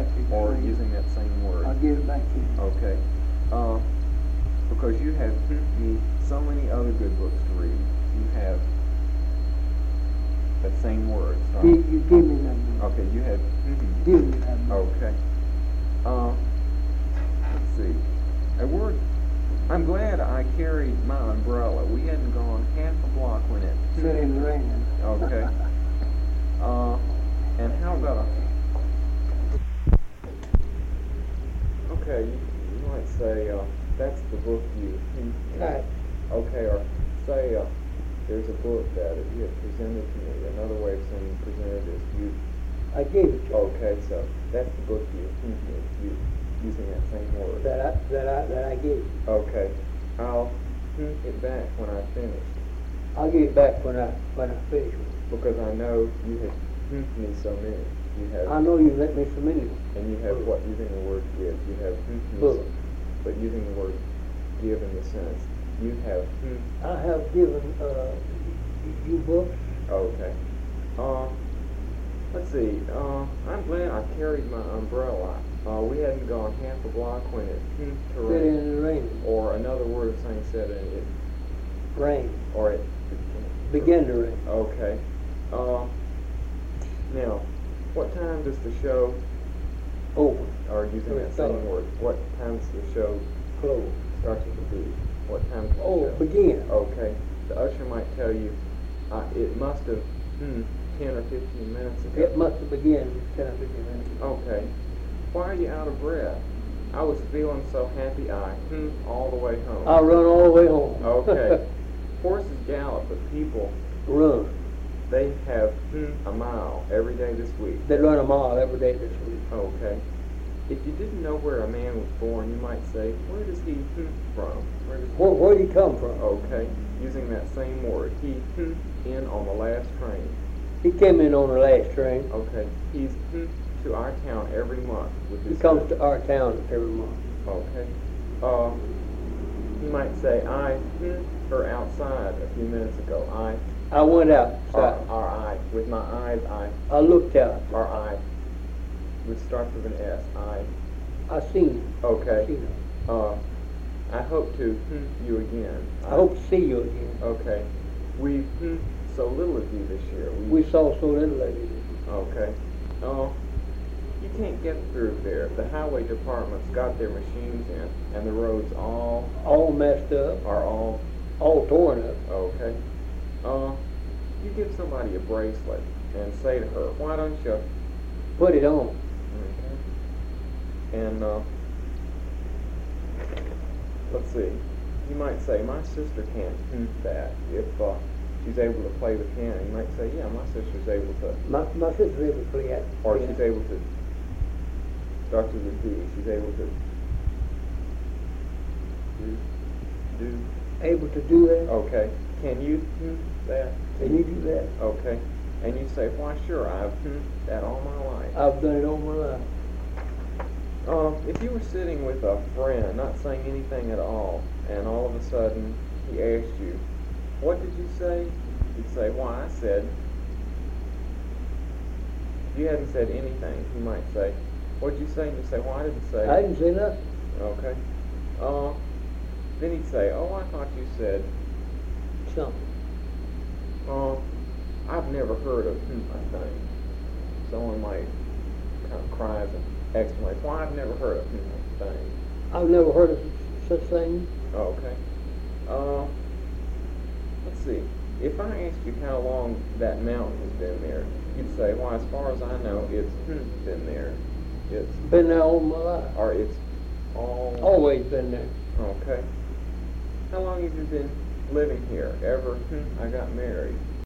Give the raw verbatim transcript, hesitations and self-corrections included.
back to you. or using that same word? I'll give it back to you. Okay. Uh, because you have me so many other good books to read. You have that same word. You, you give me that number. Okay, you had. Mm-hmm. Give me that number. Okay. Uh, let's see. A word. I'm glad I carried my umbrella. We hadn't gone half a block when it. Sit in the rain. Okay. Uh, and how about a. Okay, you, you might say uh, that's the book you. Right. Okay, or say uh, there's a book that you had presented to me. Another way of saying presented is you. I gave it to you. Okay, so that's the book you. You using that same word. That I that I that I gave you. Okay, I'll it back when I finish. I'll give it back when I when I finish with it. Because I know you had me so many. You have. I know you let me so many. And you have what using the word give. You have me, Book. but using the word give in the sense you have. I have given uh, you books. Okay. Uh, let's see. Uh, I'm glad I carried my umbrella. Uh, we hadn't gone half a block when it to Sit rain. in the rain. Or another word of saying said it. it Rain. or it. Begin to rain. Okay. Uh, now, what time does the show? Over. Or using that Start. same word. What time does the show Close. start to be? What time does the Oh, show? begin. Okay. The usher might tell you, uh, it must have hmm, ten or fifteen minutes ago. It must have begun ten or fifteen minutes ago. Okay. Why are you out of breath? I was feeling so happy I hmm, all the way home. I'll run all the way home. Okay. Horses gallop, but people, Run. they have hmm, a mile every day this week. They run a mile every day this week. Okay. If you didn't know where a man was born, you might say, where does he hmm, from? Where does he Where, where'd he come from? Okay, using that same word. He hmm, in on the last train. He came in on the last train. Okay, he's hmm, to our town every month with He his comes to our town every month. Okay. Uh, you might say, I hmm, were outside a few minutes ago. I I went or, outside. or I with my eyes. I I looked out. or I which starts with an S. I. I seen him. Okay. Seen him. Uh, I hope to hmm, you again. I hope to see you again. Okay. We've hmm, so little of you this year. We saw so little of you. Okay. Oh, you can't get through there. The highway department's got their machines in, and the roads all All messed up. are all All torn up. okay. Uh, you give somebody a bracelet and say to her, "Why don't you?" Put it on. Okay. And uh, let's see. You might say, "My sister can't do that." If uh, she's able to play the piano, you might say, "Yeah, my sister's able to." My, my sister's able to play that. Or piano. she's able to. Starts with a D. She's able to. Do. Do. Able to do that? Okay. Can you do that? Can you do that? Okay. And you say, "Why, sure, I've hmm, that all my life." I've done it all my life. Um, if you were sitting with a friend, not saying anything at all, and all of a sudden he asked you, "What did you say?" You'd say, "Why, I said." If you hadn't said anything, he might say, "What'd you say?" And you say, "Why did you say?" I didn't say nothing. Okay. Uh, then he'd say, "Oh, I thought you said." Something. Uh, I've never heard of hmm, a thing. Someone might kind of cries and exclamates, "Why, I've never heard of hmm, a thing." I've never heard of such thing. Oh, okay. Uh, let's see. If I asked you how long that mountain has been there, you'd say, "Well, as far as I know, it's hmm, been there. It's Been there all my life. or it's all Always been there. okay. How long have you been living here? Ever? Hmm, I got married.